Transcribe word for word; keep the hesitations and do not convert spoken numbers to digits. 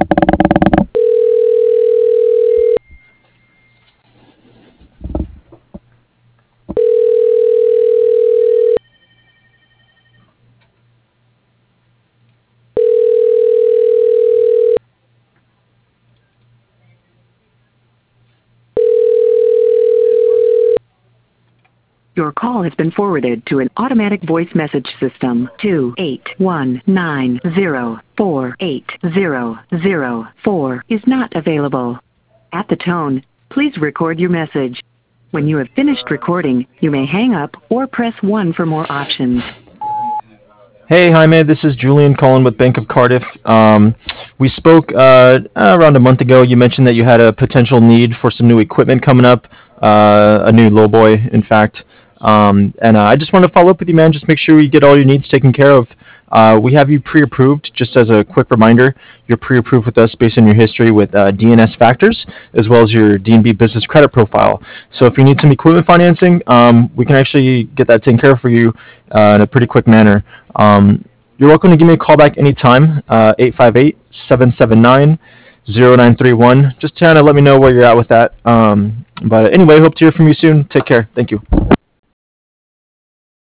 Your call has been forwarded to an automatic voice message system. two eight one nine zero four eight zero zero four is not available. At the tone, please record your message. When you have finished recording, you may hang up or press one for more options. Hey, Jaime, this is Julian calling with Bank of Cardiff. Um, we spoke uh, around a month ago. You mentioned that you had a potential need for some new equipment coming up, uh, a new lowboy, in fact. Um, and uh, I just want to follow up with you, man. Just make sure you get all your needs taken care of. Uh, we have you pre-approved. Just as a quick reminder, you're pre-approved with us based on your history with uh, D N S factors, as well as your D N B business credit profile. So if you need some equipment financing, um, we can actually get that taken care of for you uh, in a pretty quick manner. Um, you're welcome to give me a call back anytime, uh, eight five eight, seven seven nine, zero nine three one. Just kind of let me know where you're at with that. Um, but anyway, hope to hear from you soon. Take care. Thank you.